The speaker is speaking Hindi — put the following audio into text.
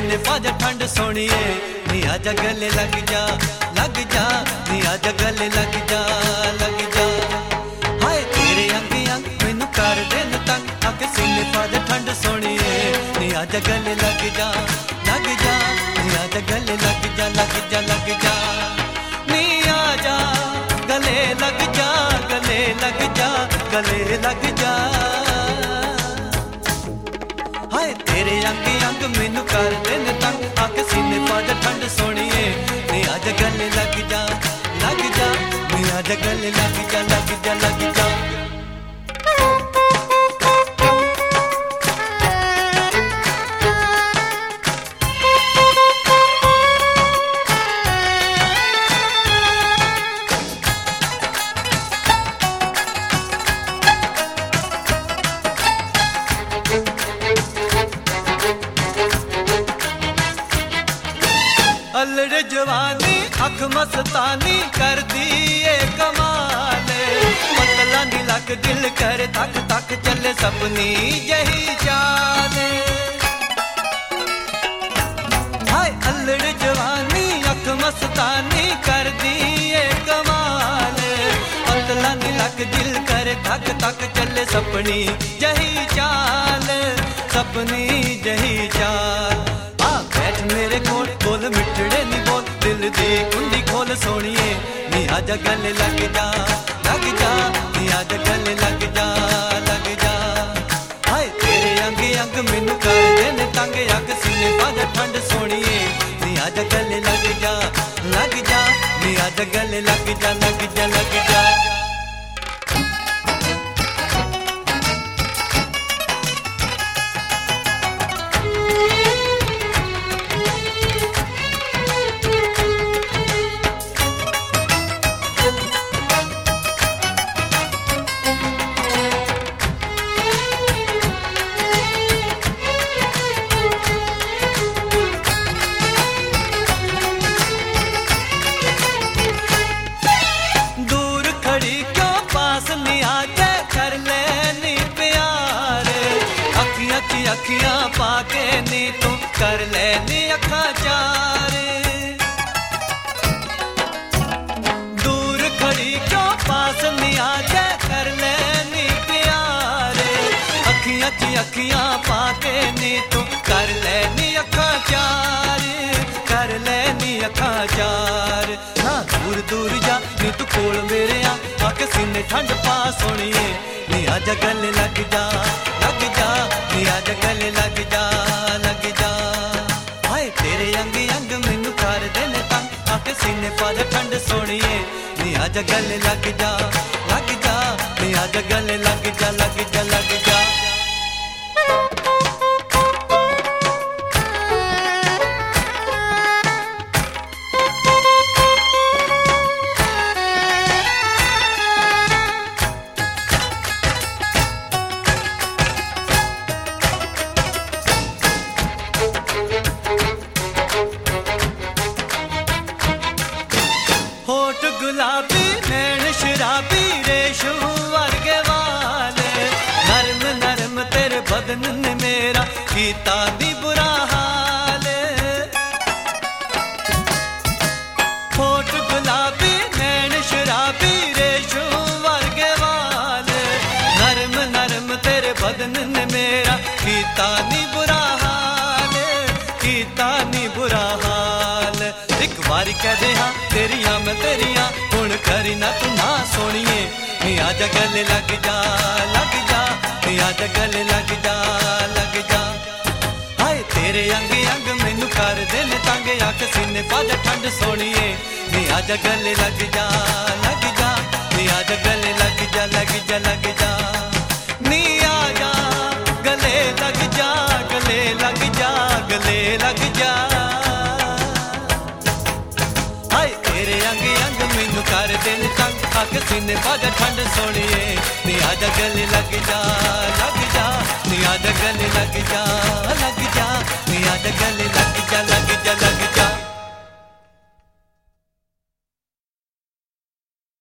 सीने पाजा ठंड सोनिए नी आजा गले लग जा नी आजा गले लग जा हाय तेरे अंग अंग मैनू कर देन तंग आके सीने पाजा ठंड सोनिए नी आजा गले लग जा नी आजा गले लग जा नी आजा गले लग जा गले लग जा हाय तेरे अंग अंग मैनू कर देन तंग आके सीने पाजा ठंड सोनिए नी आजा गले लग जा नी आजा गले लग जा अल्लड़ जवानी अख मस्तानी कर दी ये कमाल पतला नी लग दिल कर तक तक चले सपनी यही चाल हाय अल्लड़ जवानी अख मस्तानी कर दी ये कमाल पतला नी लग दिल कर तक तक चले सपनी यही चाल आ बैठ मेरे कोल बोल मिठड़े नी बोल दिल दी कुंडी खोल सोनिए नी आजा गले लग जा नी आजा गले लग जा हाय तेरे अंग अंग मैनू कर देन तंग अग सीने पाजा ठंड सोनिए नी आजा गले लग जा नी आजा गले लग जा अखियां पाके नी तू कर लेनी अखा चार दूर खड़ी क्यों पास नी आके कर लेनी प्यार अखियां पाके नी तू कर लेनी अखा चार हाँ दूर दूर जा नी तू कोल मेरे आके सीने ठंड पा सोनिए नी आजा गले लग जा नी आजा गले लग जा हाय तेरे अंग अंग मैनू कर देन तंग आके सीने पाजा ठंड सोनिए नी आजा गले लग जा नी आजा गले लग जा होठ गुलाबी नैन शराबी रेशम वर्गे वाल नरम नरम तेरे बदन ने मेरा कीता भी बुरा हाल होठ गुलाबी नैन शराबी रेशम वर्गे वाल नरम नरम तेरे बदन ने मेरा कीता नी बुरा हाल एक बारी कह दे हाँ तेरिया मैं तेरिया हुण करी ना तू ना सोनिए नी आजा गले लग जा नी आजा गले लग जा हाय तेरे अंग अंग मैनू कर देन तंग आके सीने पाजा ठंड सोनिए नी आजा गले लग जा नी आजा गले लग जा नी आजा गले लग जा हाय तेरे अंग अंग मैनू कर देन तंग आके सीने पाजा ठंड सोनिए नी आजा गले लग जा नी आजा गले लग जा नी आजा गले लग जा